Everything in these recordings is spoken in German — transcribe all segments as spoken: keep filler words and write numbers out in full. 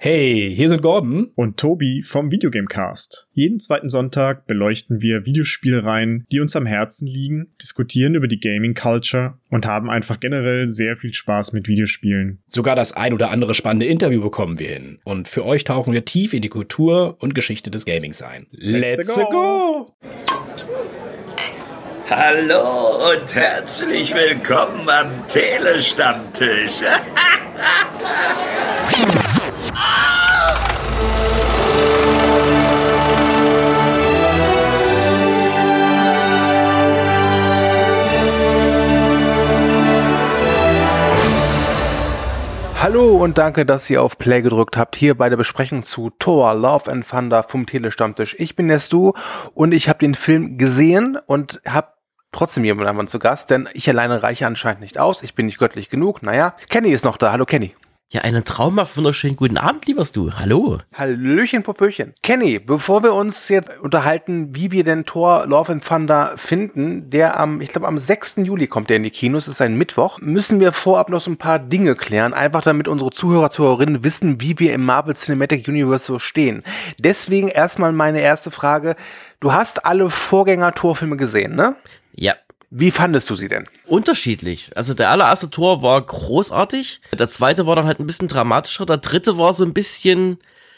Hey, hier sind Gordon und Tobi vom Videogamecast. Jeden zweiten Sonntag beleuchten wir Videospielreihen, die uns am Herzen liegen, diskutieren über die Gaming Culture und haben einfach generell sehr viel Spaß mit Videospielen. Sogar das ein oder andere spannende Interview bekommen wir hin. Und für euch tauchen wir tief in die Kultur und Geschichte des Gamings ein. Let's, Let's go! go. Hallo und herzlich willkommen am Telestammtisch. Hallo und danke, dass ihr auf Play gedrückt habt, hier bei der Besprechung zu Thor, Love and Thunder vom Telestammtisch. Ich bin der Stu und ich habe den Film gesehen und habe trotzdem jemanden zu Gast, denn ich alleine reiche anscheinend nicht aus. Ich bin nicht göttlich genug. Naja, Kenny ist noch da. Hallo Kenny. Ja, einen traumhaft wunderschönen guten Abend, lieber Stu. Hallo. Hallöchen, Popöchen. Kenny, bevor wir uns jetzt unterhalten, wie wir denn Thor, Love and Thunder finden, der am, ich glaube am sechsten Juli kommt der in die Kinos, ist ein Mittwoch, müssen wir vorab noch so ein paar Dinge klären, einfach damit unsere Zuhörer, Zuhörerinnen wissen, wie wir im Marvel Cinematic Universe so stehen. Deswegen erstmal meine erste Frage. Du hast alle Vorgänger-Thor-Filme gesehen, ne? Ja. Wie fandest du sie denn? Unterschiedlich. Also der allererste Thor war großartig. Der zweite war dann halt ein bisschen dramatischer. Der dritte war so ein bisschen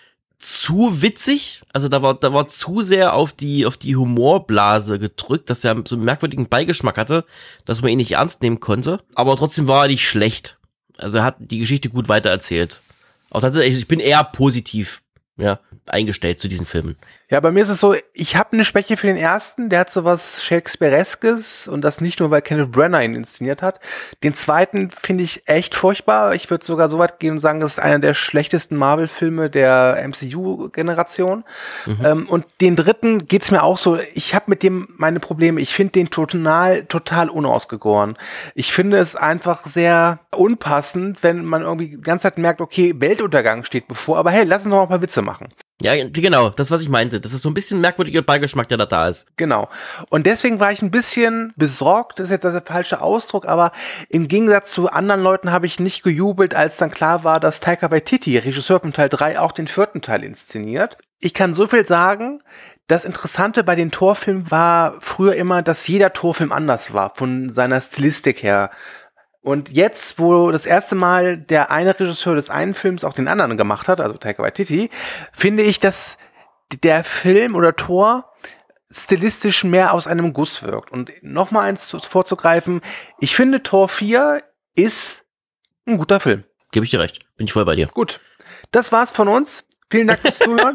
zu witzig. Also da war, da war zu sehr auf die, auf die Humorblase gedrückt, dass er so einen merkwürdigen Beigeschmack hatte, dass man ihn nicht ernst nehmen konnte. Aber trotzdem war er nicht schlecht. Also er hat die Geschichte gut weitererzählt. Auch tatsächlich, ich bin eher positiv, ja, eingestellt zu diesen Filmen. Ja, bei mir ist es so, ich habe eine Schwäche für den ersten, der hat so was Shakespeareskes und das nicht nur, weil Kenneth Branagh ihn inszeniert hat. Den zweiten finde ich echt furchtbar. Ich würde sogar so weit gehen und sagen, das ist einer der schlechtesten Marvel-Filme der M C U-Generation. Mhm. Ähm, und den dritten geht's mir auch so, ich habe mit dem meine Probleme. Ich finde den total, total unausgegoren. Ich finde es einfach sehr unpassend, wenn man irgendwie die ganze Zeit merkt, okay, Weltuntergang steht bevor, aber hey, lass uns noch mal ein paar Witze machen. Ja, genau, das, was ich meinte. Das ist so ein bisschen merkwürdiger Beigeschmack, der da da ist. Genau. Und deswegen war ich ein bisschen besorgt, das ist jetzt der falsche Ausdruck, aber im Gegensatz zu anderen Leuten habe ich nicht gejubelt, als dann klar war, dass Taika Waititi, Regisseur von Teil drei, auch den vierten Teil inszeniert. Ich kann so viel sagen, das Interessante bei den Thor-Filmen war früher immer, dass jeder Thor-Film anders war, von seiner Stilistik her. Und jetzt, wo das erste Mal der eine Regisseur des einen Films auch den anderen gemacht hat, also Taika Waititi, finde ich, dass der Film oder Thor stilistisch mehr aus einem Guss wirkt. Und nochmal eins vorzugreifen, ich finde Thor vier ist ein guter Film. Gebe ich dir recht, bin ich voll bei dir. Gut, das war's von uns. Vielen Dank fürs Zuhören.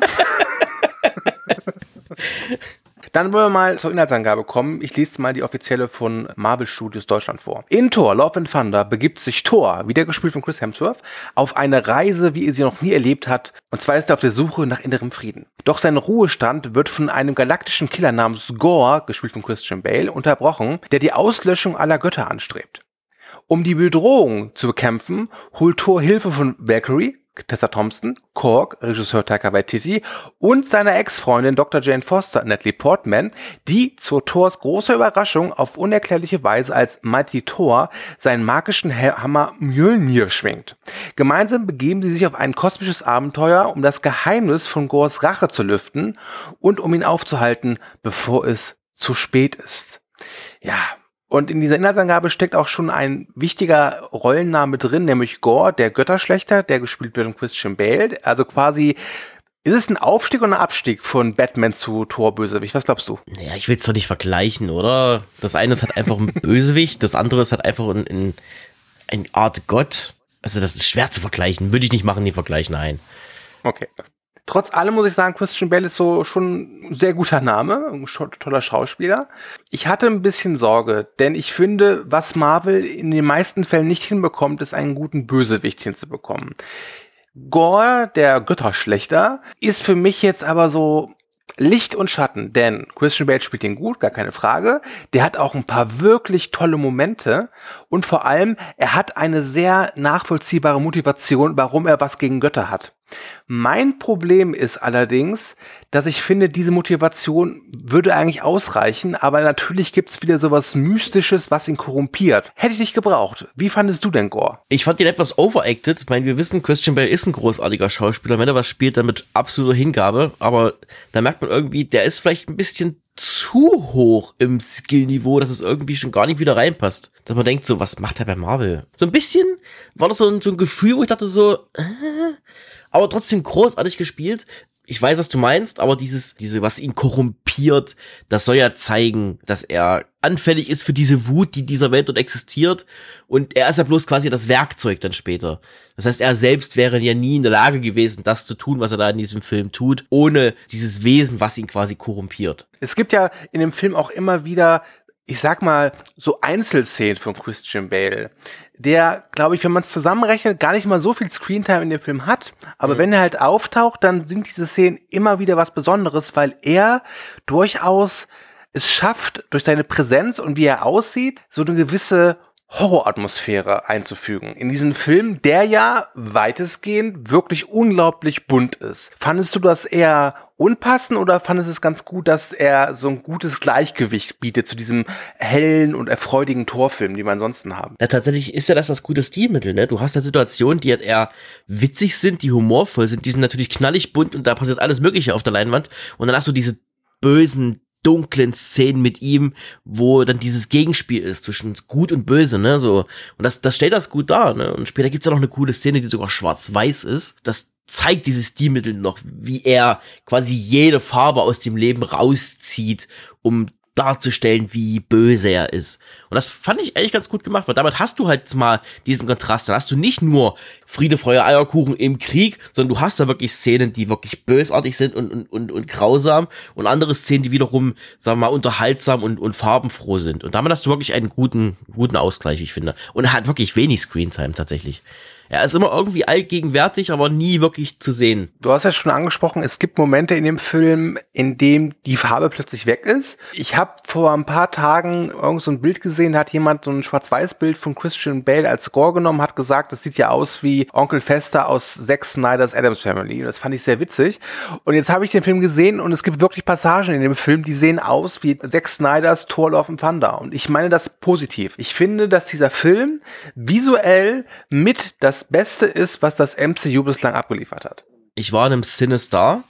Dann wollen wir mal zur Inhaltsangabe kommen. Ich lese mal die offizielle von Marvel Studios Deutschland vor. In Thor, Love and Thunder begibt sich Thor, wieder gespielt von Chris Hemsworth, auf eine Reise, wie er sie noch nie erlebt hat. Und zwar ist er auf der Suche nach innerem Frieden. Doch sein Ruhestand wird von einem galaktischen Killer namens Gorr, gespielt von Christian Bale, unterbrochen, der die Auslöschung aller Götter anstrebt. Um die Bedrohung zu bekämpfen, holt Thor Hilfe von Valkyrie, Tessa Thompson, Korg, Regisseur Taika Waititi und seiner Ex-Freundin Doktor Jane Foster, Natalie Portman, die zu Thors großer Überraschung auf unerklärliche Weise als Mighty Thor seinen magischen Hammer Mjölnir schwingt. Gemeinsam begeben sie sich auf ein kosmisches Abenteuer, um das Geheimnis von Gorrs Rache zu lüften und um ihn aufzuhalten, bevor es zu spät ist. Ja, und in dieser Inhaltsangabe steckt auch schon ein wichtiger Rollenname drin, nämlich Gorr, der Götterschlechter, der gespielt wird von Christian Bale. Also quasi, ist es ein Aufstieg oder ein Abstieg von Batman zu Thor-Bösewicht? Was glaubst du? Naja, ich will es doch nicht vergleichen, oder? Das eine ist halt einfach ein Bösewicht, das andere ist halt einfach ein, ein, eine Art Gott. Also das ist schwer zu vergleichen. Würde ich nicht machen, den Vergleich, nein. Okay. Trotz allem muss ich sagen, Christian Bale ist so schon ein sehr guter Name, ein toller Schauspieler. Ich hatte ein bisschen Sorge, denn ich finde, was Marvel in den meisten Fällen nicht hinbekommt, ist einen guten Bösewicht hinzubekommen. Gorr, der Götterschlechter, ist für mich jetzt aber so Licht und Schatten, denn Christian Bale spielt ihn gut, gar keine Frage. Der hat auch ein paar wirklich tolle Momente und vor allem, er hat eine sehr nachvollziehbare Motivation, warum er was gegen Götter hat. Mein Problem ist allerdings, dass ich finde, diese Motivation würde eigentlich ausreichen, aber natürlich gibt's wieder sowas Mystisches, was ihn korrumpiert. Hätte ich nicht gebraucht. Wie fandest du denn Gore? Ich fand ihn etwas overacted. Ich meine, wir wissen, Christian Bale ist ein großartiger Schauspieler. Wenn er was spielt, dann mit absoluter Hingabe. Aber da merkt man irgendwie, der ist vielleicht ein bisschen zu hoch im Skillniveau, dass es irgendwie schon gar nicht wieder reinpasst. Dass man denkt so, was macht er bei Marvel? So ein bisschen war das so ein, so ein Gefühl, wo ich dachte so, äh, aber trotzdem großartig gespielt. Ich weiß, was du meinst, aber dieses, diese, was ihn korrumpiert, das soll ja zeigen, dass er anfällig ist für diese Wut, die dieser Welt dort existiert. Und er ist ja bloß quasi das Werkzeug dann später. Das heißt, er selbst wäre ja nie in der Lage gewesen, das zu tun, was er da in diesem Film tut, ohne dieses Wesen, was ihn quasi korrumpiert. Es gibt ja in dem Film auch immer wieder, ich sag mal, so Einzelszenen von Christian Bale, der, glaube ich, wenn man es zusammenrechnet, gar nicht mal so viel Screentime in dem Film hat. Aber mhm. wenn er halt auftaucht, dann sind diese Szenen immer wieder was Besonderes, weil er durchaus es schafft, durch seine Präsenz und wie er aussieht, so eine gewisse Horroratmosphäre einzufügen. In diesem Film, der ja weitestgehend wirklich unglaublich bunt ist. Fandest du das eher unpassend oder fandest du es ganz gut, dass er so ein gutes Gleichgewicht bietet zu diesem hellen und erfreudigen Torfilm, die wir ansonsten haben? Ja, tatsächlich ist ja das das gute Stilmittel, ne? Du hast ja Situationen, die halt eher witzig sind, die humorvoll sind, die sind natürlich knallig bunt und da passiert alles Mögliche auf der Leinwand und dann hast du diese bösen, dunklen Szenen mit ihm, wo dann dieses Gegenspiel ist zwischen gut und böse, ne, so. Und das, das stellt das gut dar, ne. Und später gibt's ja noch eine coole Szene, die sogar schwarz-weiß ist. Das zeigt dieses Stilmittel noch, wie er quasi jede Farbe aus dem Leben rauszieht, um darzustellen, wie böse er ist. Und das fand ich eigentlich ganz gut gemacht, weil damit hast du halt mal diesen Kontrast. Dann hast du nicht nur Friede, Freude, Eierkuchen im Krieg, sondern du hast da wirklich Szenen, die wirklich bösartig sind und, und, und, und grausam und andere Szenen, die wiederum, sagen wir mal, unterhaltsam und, und farbenfroh sind. Und damit hast du wirklich einen guten, guten Ausgleich, ich finde. Und er hat wirklich wenig Screentime tatsächlich. Er ist immer irgendwie allgegenwärtig, aber nie wirklich zu sehen. Du hast ja schon angesprochen, es gibt Momente in dem Film, in dem die Farbe plötzlich weg ist. Ich habe vor ein paar Tagen irgend so ein Bild gesehen, da hat jemand so ein Schwarz-Weiß-Bild von Christian Bale als Score genommen, hat gesagt, das sieht ja aus wie Onkel Fester aus Zack Snyders Addams Family. Das fand ich sehr witzig. Und jetzt habe ich den Film gesehen und es gibt wirklich Passagen in dem Film, die sehen aus wie Zack Snyders Thor Love and Thunder. Und ich meine das positiv. Ich finde, dass dieser Film visuell mit das Beste ist, was das M C U bislang abgeliefert hat. Ich war in einem Sinister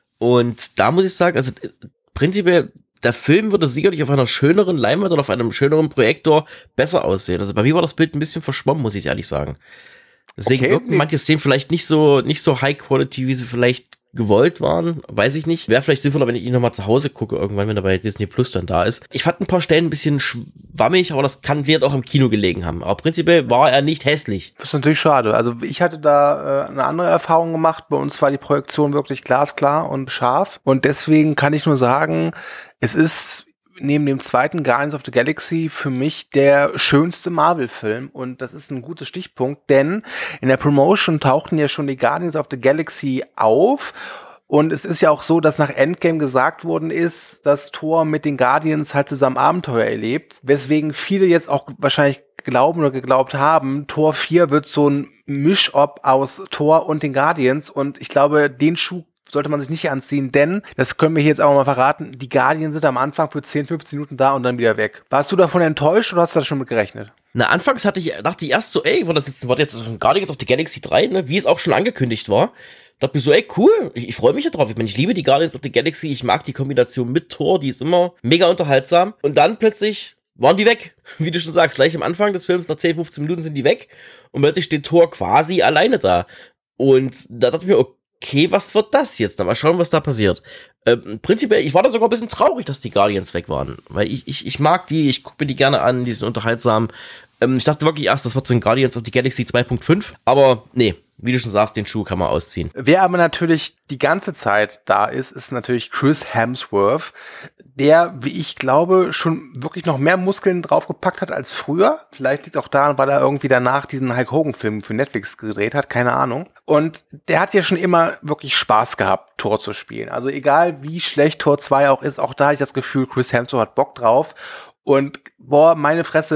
und da muss ich sagen, also prinzipiell, der Film würde sicherlich auf einer schöneren Leinwand oder auf einem schöneren Projektor besser aussehen. Also bei mir war das Bild ein bisschen verschwommen, muss ich ehrlich sagen. Deswegen okay, wirken nee. manche Szenen vielleicht nicht so, nicht so high quality, wie sie vielleicht gewollt waren, weiß ich nicht. Wäre vielleicht sinnvoller, wenn ich ihn nochmal zu Hause gucke, irgendwann, wenn er bei Disney Plus dann da ist. Ich fand ein paar Stellen ein bisschen schwammig, aber das kann wird auch im Kino gelegen haben. Aber prinzipiell war er nicht hässlich. Das ist natürlich schade. Also ich hatte da äh, eine andere Erfahrung gemacht. Bei uns war die Projektion wirklich glasklar und scharf. Und deswegen kann ich nur sagen, es ist neben dem zweiten Guardians of the Galaxy für mich der schönste Marvel-Film und das ist ein guter Stichpunkt, denn in der Promotion tauchten ja schon die Guardians of the Galaxy auf und es ist ja auch so, dass nach Endgame gesagt worden ist, dass Thor mit den Guardians halt zusammen Abenteuer erlebt, weswegen viele jetzt auch wahrscheinlich glauben oder geglaubt haben, Thor vier wird so ein Misch-Op aus Thor und den Guardians und ich glaube, den Schuh sollte man sich nicht anziehen, denn, das können wir hier jetzt auch mal verraten, die Guardians sind am Anfang für zehn, fünfzehn Minuten da und dann wieder weg. Warst du davon enttäuscht oder hast du da schon mit gerechnet? Na, anfangs hatte ich, dachte ich erst so, ey, war das jetzt, war das jetzt Guardians of the Galaxy drei, ne, wie es auch schon angekündigt war. Dachte mir so, ey, cool, ich, ich freue mich ja drauf. Ich meine, ich liebe die Guardians of the Galaxy, ich mag die Kombination mit Thor, die ist immer mega unterhaltsam. Und dann plötzlich waren die weg. Wie du schon sagst, gleich am Anfang des Films, nach zehn, fünfzehn Minuten sind die weg. Und plötzlich steht Thor quasi alleine da. Und da dachte ich mir, okay, Okay, was wird das jetzt? Dann mal schauen, was da passiert. Ähm, prinzipiell, ich war da sogar ein bisschen traurig, dass die Guardians weg waren. Weil ich, ich, ich mag die, ich gucke mir die gerne an, die sind unterhaltsam. Ähm, ich dachte wirklich erst, das wird so ein Guardians of the Galaxy zwei Punkt fünf. Aber nee, wie du schon sagst, den Schuh kann man ausziehen. Wer aber natürlich die ganze Zeit da ist, ist natürlich Chris Hemsworth, der, wie ich glaube, schon wirklich noch mehr Muskeln draufgepackt hat als früher. Vielleicht liegt auch daran, weil er irgendwie danach diesen Hulk Hogan-Film für Netflix gedreht hat, keine Ahnung. Und der hat ja schon immer wirklich Spaß gehabt, Thor zu spielen. Also egal, wie schlecht Thor zwei auch ist, auch da hatte ich das Gefühl, Chris Hemsworth hat Bock drauf. Und boah, meine Fresse,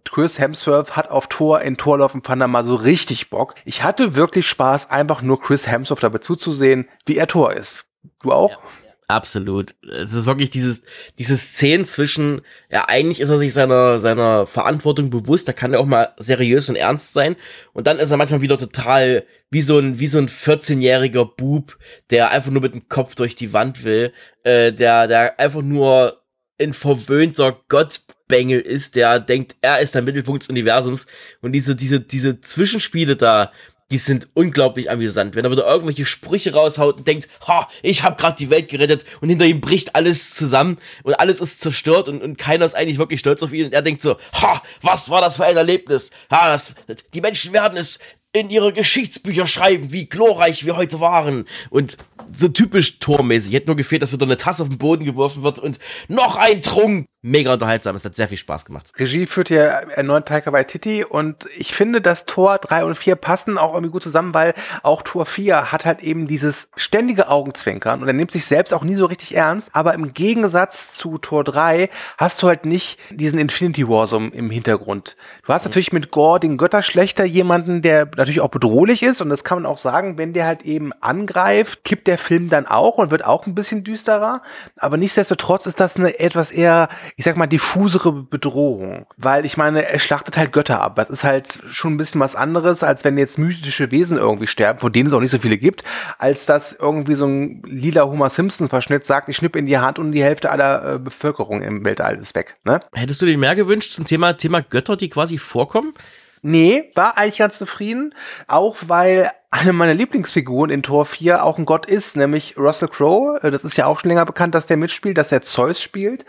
Chris Hemsworth hat auf Thor in Thor Love and Thunder mal so richtig Bock. Ich hatte wirklich Spaß, einfach nur Chris Hemsworth dabei zuzusehen, wie er Thor ist. Du auch? Ja. Absolut. Es ist wirklich dieses, diese Szene zwischen, ja, eigentlich ist er sich seiner, seiner Verantwortung bewusst, da kann er auch mal seriös und ernst sein. Und dann ist er manchmal wieder total wie so ein, wie so ein vierzehnjähriger Bub, der einfach nur mit dem Kopf durch die Wand will, äh, der, der einfach nur ein verwöhnter Gottbengel ist, der denkt, er ist der Mittelpunkt des Universums. Und diese, diese, diese Zwischenspiele da, die sind unglaublich amüsant. Wenn er wieder irgendwelche Sprüche raushaut und denkt, ha, ich habe gerade die Welt gerettet und hinter ihm bricht alles zusammen und alles ist zerstört und, und keiner ist eigentlich wirklich stolz auf ihn und er denkt so, ha, was war das für ein Erlebnis? Ha, das, die Menschen werden es in ihre Geschichtsbücher schreiben, wie glorreich wir heute waren. Und so typisch tormäßig. Hätte nur gefehlt, dass wieder eine Tasse auf den Boden geworfen wird und noch ein Trunk. Mega unterhaltsam. Es hat sehr viel Spaß gemacht. Regie führt ja erneut Taika Waititi und ich finde, dass Tor drei und vier passen auch irgendwie gut zusammen, weil auch Tor vier hat halt eben dieses ständige Augenzwinkern und er nimmt sich selbst auch nie so richtig ernst, aber im Gegensatz zu Tor drei hast du halt nicht diesen Infinity War so im Hintergrund. Du hast natürlich mit Gore, den Götterschlechter, jemanden, der natürlich auch bedrohlich ist und das kann man auch sagen, wenn der halt eben angreift, kippt der Film dann auch und wird auch ein bisschen düsterer, aber nichtsdestotrotz ist das eine etwas eher, ich sag mal, diffusere Bedrohung, weil ich meine, er schlachtet halt Götter ab. Das ist halt schon ein bisschen was anderes, als wenn jetzt mythische Wesen irgendwie sterben, von denen es auch nicht so viele gibt, als dass irgendwie so ein lila Homer Simpson-Verschnitt sagt, ich schnippe in die Hand und die Hälfte aller äh, Bevölkerung im Weltall ist weg. Ne? Hättest du dir mehr gewünscht zum Thema, Thema Götter, die quasi vorkommen? Nee, war eigentlich ganz zufrieden, auch weil eine meiner Lieblingsfiguren in Tor vier auch ein Gott ist, nämlich Russell Crowe. Das ist ja auch schon länger bekannt, dass der mitspielt, dass er Zeus spielt.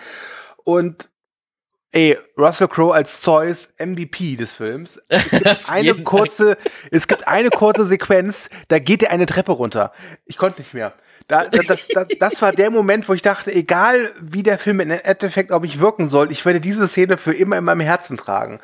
Und ey, Russell Crowe als Zeus, M V P des Films. Es gibt eine kurze, es gibt eine kurze Sequenz, da geht er eine Treppe runter. Ich konnte nicht mehr. Da, das, das, das war der Moment, wo ich dachte, egal wie der Film im Endeffekt auf mich wirken soll, ich werde diese Szene für immer in meinem Herzen tragen.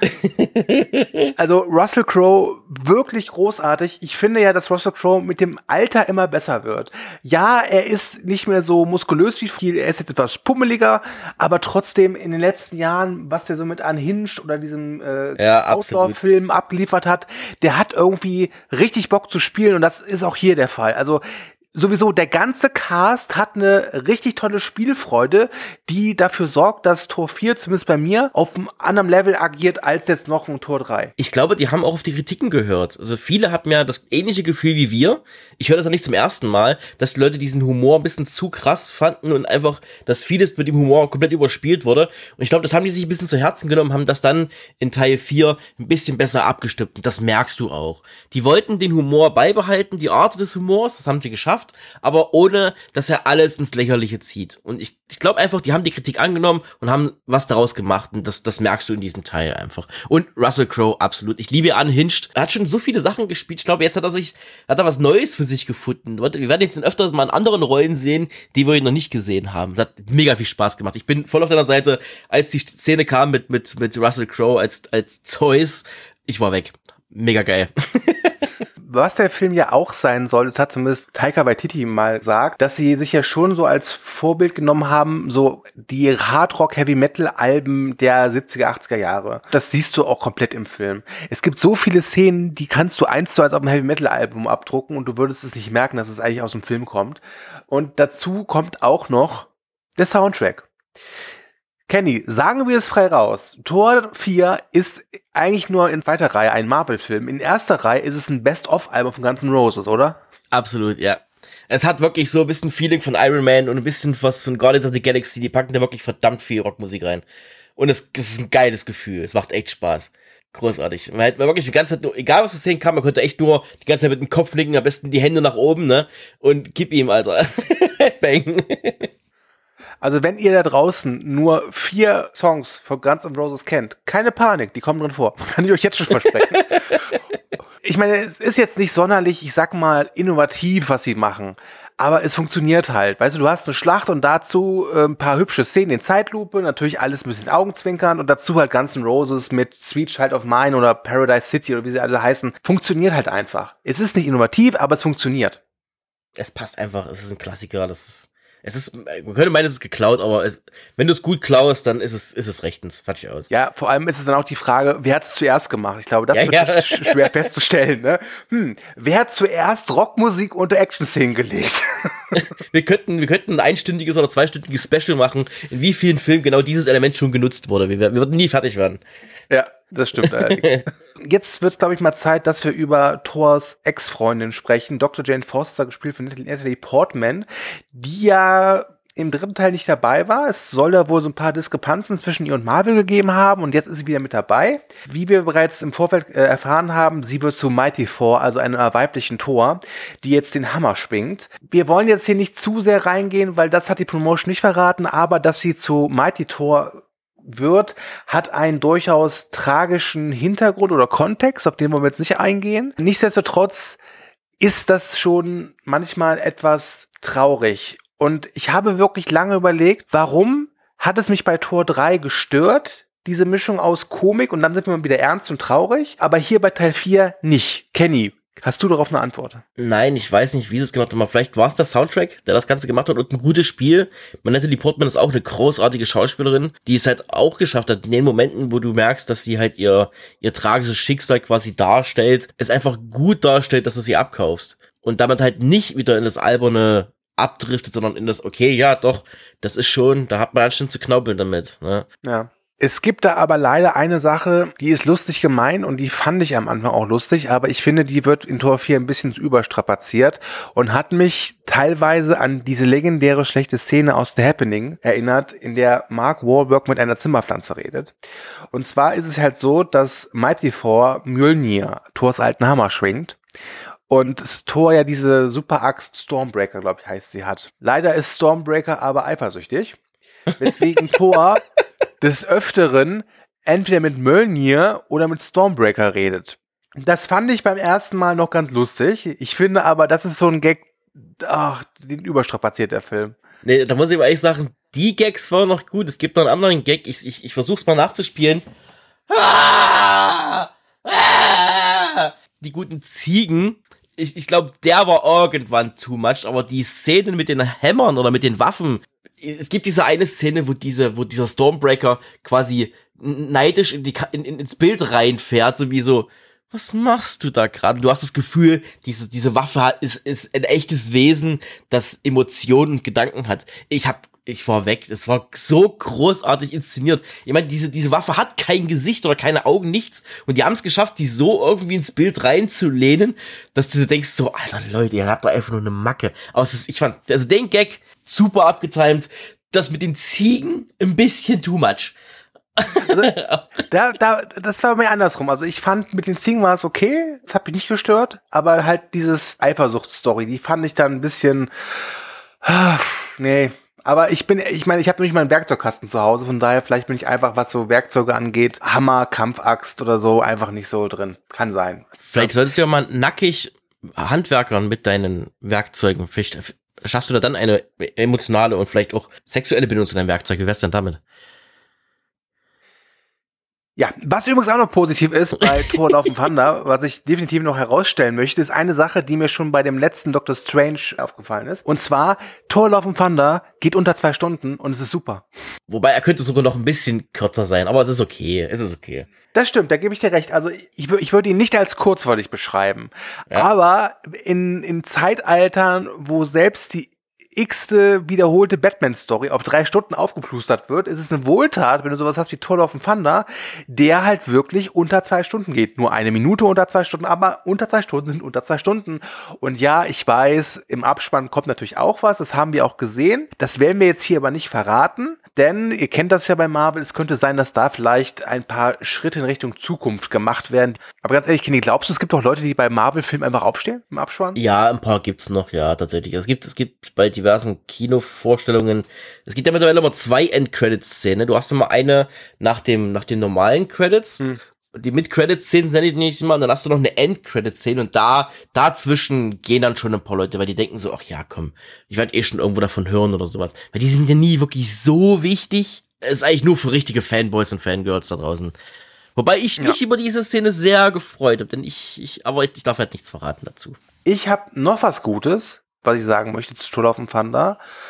Also Russell Crowe, wirklich großartig. Ich finde ja, dass Russell Crowe mit dem Alter immer besser wird. Ja, er ist nicht mehr so muskulös wie viel, er ist jetzt etwas pummeliger, aber trotzdem in den letzten Jahren, was der so mit Unhinged oder diesem äh, ja, Outlaw-Film abgeliefert hat, der hat irgendwie richtig Bock zu spielen und das ist auch hier der Fall. Also sowieso, der ganze Cast hat eine richtig tolle Spielfreude, die dafür sorgt, dass Tor vier, zumindest bei mir, auf einem anderen Level agiert als jetzt noch ein Tor drei. Ich glaube, die haben auch auf die Kritiken gehört. Also viele haben ja das ähnliche Gefühl wie wir. Ich höre das ja nicht zum ersten Mal, dass die Leute diesen Humor ein bisschen zu krass fanden und einfach, dass vieles mit dem Humor komplett überspielt wurde. Und ich glaube, das haben die sich ein bisschen zu Herzen genommen, haben das dann in Teil vier ein bisschen besser abgestimmt. Und das merkst du auch. Die wollten den Humor beibehalten, die Art des Humors, das haben sie geschafft, aber ohne, dass er alles ins Lächerliche zieht. Und ich, ich glaube einfach, die haben die Kritik angenommen und haben was daraus gemacht und das, das merkst du in diesem Teil einfach. Und Russell Crowe, absolut. Ich liebe Unhinged. Er hat schon so viele Sachen gespielt. Ich glaube, jetzt hat er sich, hat er was Neues für sich gefunden. Wir werden jetzt öfters mal in anderen Rollen sehen, die wir noch nicht gesehen haben. Das hat mega viel Spaß gemacht. Ich bin voll auf deiner Seite, als die Szene kam mit, mit, mit Russell Crowe als, als Zeus. Ich war weg. Mega geil. Was der Film ja auch sein soll, das hat zumindest Taika Waititi mal gesagt, dass sie sich ja schon so als Vorbild genommen haben, so die Hardrock-Heavy-Metal-Alben der siebziger, achtziger Jahre. Das siehst du auch komplett im Film. Es gibt so viele Szenen, die kannst du eins zu eins auf einem Heavy-Metal-Album abdrucken und du würdest es nicht merken, dass es eigentlich aus dem Film kommt. Und dazu kommt auch noch der Soundtrack. Kenny, sagen wir es frei raus. Tor vier ist eigentlich nur in zweiter Reihe ein Marvel-Film. In erster Reihe ist es ein Best-of-Album von Guns N' Roses, oder? Absolut, ja. Es hat wirklich so ein bisschen Feeling von Iron Man und ein bisschen was von Guardians of the Galaxy. Die packen da wirklich verdammt viel Rockmusik rein. Und es, es ist ein geiles Gefühl. Es macht echt Spaß. Großartig. Man hat wirklich die ganze Zeit nur, egal was zu sehen kam, man konnte echt nur die ganze Zeit mit dem Kopf nicken, am besten die Hände nach oben, ne? Und gib ihm, Alter. Bang. Also wenn ihr da draußen nur vier Songs von Guns N' Roses kennt, keine Panik, die kommen drin vor. Kann ich euch jetzt schon versprechen. Ich meine, es ist jetzt nicht sonderlich, ich sag mal, innovativ, was sie machen. Aber es funktioniert halt. Weißt du, du hast eine Schlacht und dazu äh, ein paar hübsche Szenen in Zeitlupe, natürlich alles ein bisschen Augenzwinkern und dazu halt Guns N' Roses mit Sweet Child of Mine oder Paradise City oder wie sie alle heißen. Funktioniert halt einfach. Es ist nicht innovativ, aber es funktioniert. Es passt einfach, es ist ein Klassiker, das ist Es ist, man könnte meinen, es ist geklaut, aber es, wenn du es gut klaust, dann ist es, ist es rechtens. Fertig aus. Ja, vor allem ist es dann auch die Frage, wer hat es zuerst gemacht? Ich glaube, das ja, wird ja. sch- schwer festzustellen. Ne? Hm, wer hat zuerst Rockmusik unter Action-Szenen gelegt? wir könnten, wir könnten ein einstündiges oder zweistündiges Special machen, in wie vielen Filmen genau dieses Element schon genutzt wurde. Wir, wir würden nie fertig werden. Ja, das stimmt allerdings. Jetzt wird es, glaube ich, mal Zeit, dass wir über Thors Ex-Freundin sprechen. Doktor Jane Foster, gespielt von Natalie Portman, die ja im dritten Teil nicht dabei war. Es soll da wohl so ein paar Diskrepanzen zwischen ihr und Marvel gegeben haben und jetzt ist sie wieder mit dabei. Wie wir bereits im Vorfeld äh, erfahren haben, sie wird zu Mighty Thor, also einer weiblichen Thor, die jetzt den Hammer schwingt. Wir wollen jetzt hier nicht zu sehr reingehen, weil das hat die Promotion nicht verraten, aber dass sie zu Mighty Thor wird, hat einen durchaus tragischen Hintergrund oder Kontext, auf den wollen wir jetzt nicht eingehen. Nichtsdestotrotz ist das schon manchmal etwas traurig. Und ich habe wirklich lange überlegt, warum hat es mich bei Thor drei gestört, diese Mischung aus Komik und dann sind wir mal wieder ernst und traurig, aber hier bei Teil vier nicht. Kenny, hast du darauf eine Antwort? Nein, ich weiß nicht, wie sie es gemacht haben. Vielleicht war es der Soundtrack, der das Ganze gemacht hat und ein gutes Spiel. Natalie Portman ist auch eine großartige Schauspielerin, die es halt auch geschafft hat, in den Momenten, wo du merkst, dass sie halt ihr, ihr tragisches Schicksal quasi darstellt, es einfach gut darstellt, dass du sie abkaufst. Und damit halt nicht wieder in das alberne abdriftet, sondern in das, okay, ja, doch, das ist schon, da hat man ganz schön zu knaubeln damit. Ne? Ja. Es gibt da aber leider eine Sache, die ist lustig gemeint und die fand ich am Anfang auch lustig, aber ich finde, die wird in Tor vier ein bisschen überstrapaziert und hat mich teilweise an diese legendäre schlechte Szene aus The Happening erinnert, in der Mark Wahlberg mit einer Zimmerpflanze redet. Und zwar ist es halt so, dass Mighty Thor Mjölnir, Thors alten Hammer, schwingt. Und Thor ja diese Superaxt Stormbreaker, glaube ich, heißt sie, hat. Leider ist Stormbreaker aber eifersüchtig, weswegen Thor des Öfteren entweder mit Mjölnir oder mit Stormbreaker redet. Das fand ich beim ersten Mal noch ganz lustig. Ich finde aber, das ist so ein Gag, ach, den überstrapaziert der Film. Nee, da muss ich aber ehrlich sagen, die Gags waren noch gut. Es gibt noch einen anderen Gag, ich, ich, ich versuch's mal nachzuspielen. Ah! Ah! Die guten Ziegen. Ich, ich glaube, der war irgendwann too much, aber die Szenen mit den Hämmern oder mit den Waffen, es gibt diese eine Szene, wo diese, wo dieser Stormbreaker quasi neidisch in die, in, in, ins Bild reinfährt, so wie so, was machst du da gerade? Du hast das Gefühl, diese, diese Waffe ist, ist ein echtes Wesen, das Emotionen und Gedanken hat. Ich hab, ich war weg. Es war so großartig inszeniert. Ich meine, diese, diese Waffe hat kein Gesicht oder keine Augen, nichts. Und die haben es geschafft, die so irgendwie ins Bild reinzulehnen, dass du denkst so, Alter Leute, ihr habt doch einfach nur eine Macke. Aber es ist, ich fand, also den Gag super abgetimt. Das mit den Ziegen ein bisschen too much. Also, da, da, das war mir andersrum. Also ich fand, mit den Ziegen war es okay. Das hat mich nicht gestört. Aber halt dieses Eifersuchtsstory, die fand ich dann ein bisschen, ah, nee. Aber ich bin, ich meine, ich habe nämlich meinen Werkzeugkasten zu Hause, von daher vielleicht bin ich einfach, was so Werkzeuge angeht, Hammer, Kampfaxt oder so, einfach nicht so drin. Kann sein. Vielleicht solltest du ja mal nackig Handwerkern mit deinen Werkzeugen, vielleicht schaffst du da dann eine emotionale und vielleicht auch sexuelle Bindung zu deinem Werkzeug. Wie wär's denn damit? Ja, was übrigens auch noch positiv ist bei Thor Love and Thunder, was ich definitiv noch herausstellen möchte, ist eine Sache, die mir schon bei dem letzten Doctor Strange aufgefallen ist. Und zwar, Thor Love and Thunder geht unter zwei Stunden und es ist super. Wobei, er könnte sogar noch ein bisschen kürzer sein, aber es ist okay, es ist okay. Das stimmt, da gebe ich dir recht. Also ich, ich würde ihn nicht als kurzweilig beschreiben. Ja. Aber in, in Zeitaltern, wo selbst die x-te wiederholte Batman-Story auf drei Stunden aufgeplustert wird, ist es eine Wohltat, wenn du sowas hast wie Thor Love and Thunder, der halt wirklich unter zwei Stunden geht. Nur eine Minute unter zwei Stunden, aber unter zwei Stunden sind unter zwei Stunden. Und ja, ich weiß, im Abspann kommt natürlich auch was, das haben wir auch gesehen. Das werden wir jetzt hier aber nicht verraten, denn ihr kennt das ja bei Marvel, es könnte sein, dass da vielleicht ein paar Schritte in Richtung Zukunft gemacht werden. Aber ganz ehrlich, Kenny, glaubst du, es gibt auch Leute, die bei Marvel-Filmen einfach aufstehen im Abspann? Ja, ein paar gibt's noch, ja, tatsächlich. Es gibt, es gibt bei diversen Kinovorstellungen, es gibt ja mittlerweile immer zwei End-Credits-Szenen. Du hast immer eine nach dem, nach den normalen Credits. Hm. Die Mid-Credit-Szenen nenne ich nicht immer, und dann hast du noch eine End-Credit-Szene und da, dazwischen gehen dann schon ein paar Leute, weil die denken so, ach ja, komm, ich werde eh schon irgendwo davon hören oder sowas. Weil die sind ja nie wirklich so wichtig. Es ist eigentlich nur für richtige Fanboys und Fangirls da draußen. Wobei ich mich ja. über diese Szene sehr gefreut habe, denn ich, ich, aber ich darf halt nichts verraten dazu. Ich habe noch was Gutes, was ich sagen möchte zu Thor Love and Thunder.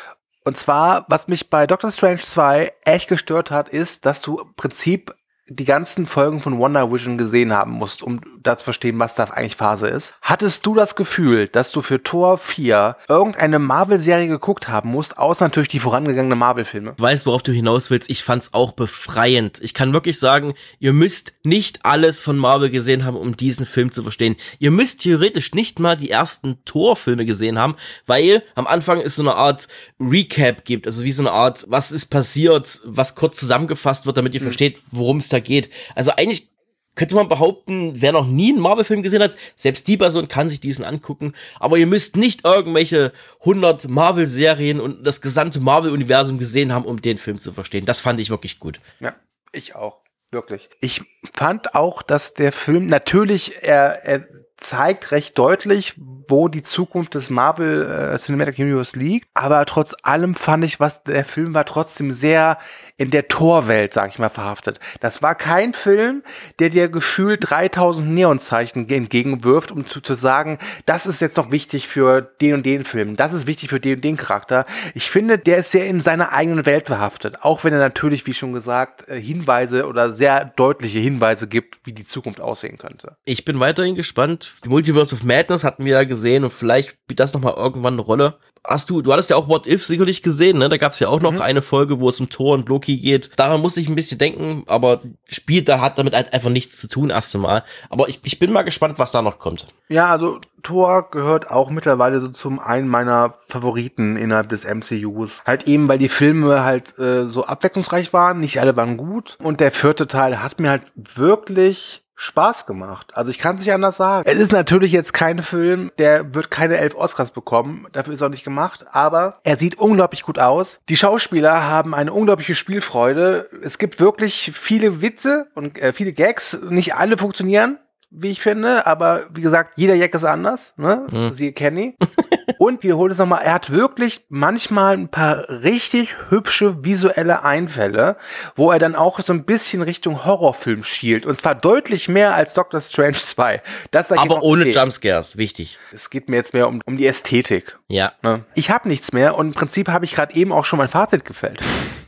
Und zwar, was mich bei Doctor Strange zwei echt gestört hat, ist, dass du im Prinzip die ganzen Folgen von WandaVision gesehen haben musst, um da zu verstehen, was da eigentlich Phase ist. Hattest du das Gefühl, dass du für Tor vier irgendeine Marvel-Serie geguckt haben musst, außer natürlich die vorangegangenen Marvel-Filme? Ich weiß, worauf du hinaus willst. Ich fand's auch befreiend. Ich kann wirklich sagen, ihr müsst nicht alles von Marvel gesehen haben, um diesen Film zu verstehen. Ihr müsst theoretisch nicht mal die ersten Tor-Filme gesehen haben, weil am Anfang es so eine Art Recap gibt, also wie so eine Art, was ist passiert, was kurz zusammengefasst wird, damit ihr mhm. versteht, worum es da geht. Also eigentlich könnte man behaupten, wer noch nie einen Marvel-Film gesehen hat, selbst die Person kann sich diesen angucken, aber ihr müsst nicht irgendwelche hundert Marvel-Serien und das gesamte Marvel-Universum gesehen haben, um den Film zu verstehen. Das fand ich wirklich gut. Ja, ich auch. Wirklich. Ich fand auch, dass der Film natürlich, er, er zeigt recht deutlich, wo die Zukunft des Marvel äh, Cinematic Universe liegt, aber trotz allem fand ich, was der Film war trotzdem sehr in der Torwelt, sag ich mal, verhaftet. Das war kein Film, der dir gefühlt dreitausend Neonzeichen entgegenwirft, um zu, zu sagen, das ist jetzt noch wichtig für den und den Film, das ist wichtig für den und den Charakter. Ich finde, der ist sehr in seiner eigenen Welt verhaftet, auch wenn er natürlich, wie schon gesagt, Hinweise oder sehr deutliche Hinweise gibt, wie die Zukunft aussehen könnte. Ich bin weiterhin gespannt. Die Multiverse of Madness hatten wir ja gesehen und vielleicht spielt das nochmal irgendwann eine Rolle. Hast du, du hattest ja auch What If sicherlich gesehen, ne? Da gab es ja auch noch mhm. eine Folge, wo es um Thor und Loki geht. Daran musste ich ein bisschen denken, aber spielt da hat damit halt einfach nichts zu tun, erst einmal. Aber ich, ich bin mal gespannt, was da noch kommt. Ja, also Thor gehört auch mittlerweile so zum einen meiner Favoriten innerhalb des M C Us. Halt eben, weil die Filme halt äh, so abwechslungsreich waren, nicht alle waren gut. Und der vierte Teil hat mir halt wirklich Spaß gemacht. Also ich kann es nicht anders sagen. Es ist natürlich jetzt kein Film, der wird keine elf Oscars bekommen. Dafür ist er auch nicht gemacht. Aber er sieht unglaublich gut aus. Die Schauspieler haben eine unglaubliche Spielfreude. Es gibt wirklich viele Witze und äh, viele Gags. Nicht alle funktionieren, wie ich finde. Aber wie gesagt, jeder Jack ist anders. Ne? Mhm. Siehe Kenny. Und wiederhole es nochmal, er hat wirklich manchmal ein paar richtig hübsche visuelle Einfälle, wo er dann auch so ein bisschen Richtung Horrorfilm schielt. Und zwar deutlich mehr als Doctor Strange zwei. Das sag ich aber ohne okay. Jumpscares, wichtig. Es geht mir jetzt mehr um, um die Ästhetik. Ja. Ne? Ich habe nichts mehr und im Prinzip habe ich gerade eben auch schon mein Fazit gefällt.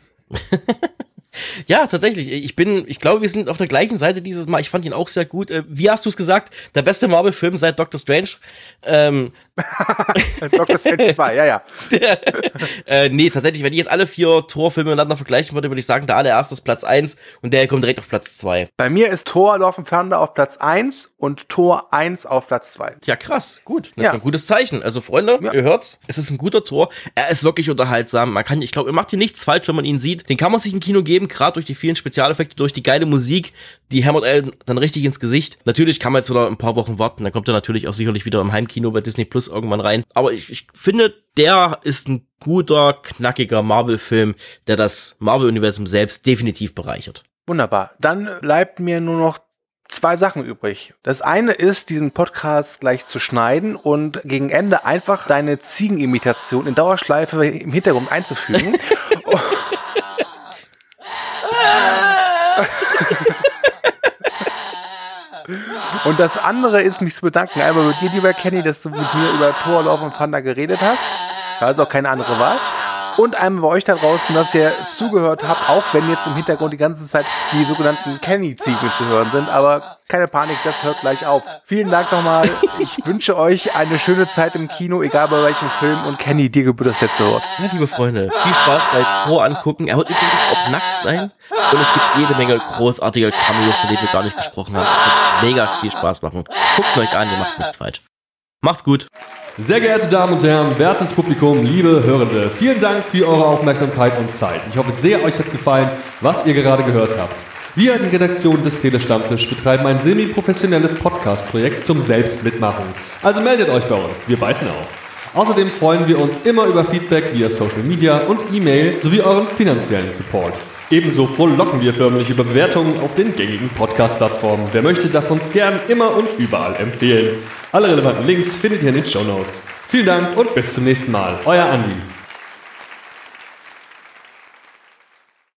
Ja, tatsächlich. Ich bin, ich glaube, wir sind auf der gleichen Seite dieses Mal. Ich fand ihn auch sehr gut. Wie hast du es gesagt? Der beste Marvel-Film seit Doctor Strange. Ähm, Doctor Strange zwei, ja, ja. Der, äh, nee, tatsächlich, wenn ich jetzt alle vier Thor-Filme miteinander vergleichen würde, würde ich sagen, der allererste ist Platz eins und der kommt direkt auf Platz zwei. Bei mir ist Thor Love and Thunder auf Platz eins und Thor eins auf Platz zwei. Ja, krass, gut. Das ja. ist ein gutes Zeichen. Also, Freunde, ja. ihr hört's, es ist ein guter Thor. Er ist wirklich unterhaltsam. Man kann, ich glaube, er macht hier nichts falsch, wenn man ihn sieht. Den kann man sich im Kino geben, gerade durch die vielen Spezialeffekte, durch die geile Musik, die hämmert er dann richtig ins Gesicht. Natürlich kann man jetzt wieder ein paar Wochen warten, dann kommt er natürlich auch sicherlich wieder im Heimkino bei Disney Plus irgendwann rein. Aber ich, ich finde, der ist ein guter, knackiger Marvel-Film, der das Marvel-Universum selbst definitiv bereichert. Wunderbar. Dann bleibt mir nur noch zwei Sachen übrig. Das eine ist, diesen Podcast gleich zu schneiden und gegen Ende einfach deine Ziegenimitation in Dauerschleife im Hintergrund einzufügen. Und das andere ist, mich zu bedanken, einmal bei dir, lieber Kenny, dass du mit mir über Thor Love and Thunder geredet hast. Da ist auch keine andere Wahl. Und einmal bei euch da draußen, dass ihr zugehört habt, auch wenn jetzt im Hintergrund die ganze Zeit die sogenannten Kenny-Ziegen zu hören sind. Aber keine Panik, das hört gleich auf. Vielen Dank nochmal. Ich wünsche euch eine schöne Zeit im Kino, egal bei welchem Film. Und Kenny, dir gebührt das letzte Wort. Ja, liebe Freunde, viel Spaß bei Thor angucken. Er wird übrigens auch nackt sein. Und es gibt jede Menge großartige Cameos, von denen wir gar nicht gesprochen haben. Es wird mega viel Spaß machen. Guckt euch an, ihr macht nichts falsch. Macht's gut. Sehr geehrte Damen und Herren, wertes Publikum, liebe Hörende, vielen Dank für eure Aufmerksamkeit und Zeit. Ich hoffe sehr, euch hat gefallen, was ihr gerade gehört habt. Wir, die Redaktion des Telestammtisch, betreiben ein semi-professionelles Podcast-Projekt zum Selbstmitmachen. Also meldet euch bei uns, wir beißen auf. Außerdem freuen wir uns immer über Feedback via Social Media und E-Mail sowie euren finanziellen Support. Ebenso frohlocken wir förmlich über Bewertungen auf den gängigen Podcast-Plattformen. Wer möchte, darf uns gern immer und überall empfehlen. Alle relevanten Links findet ihr in den Shownotes. Vielen Dank und bis zum nächsten Mal. Euer Andi.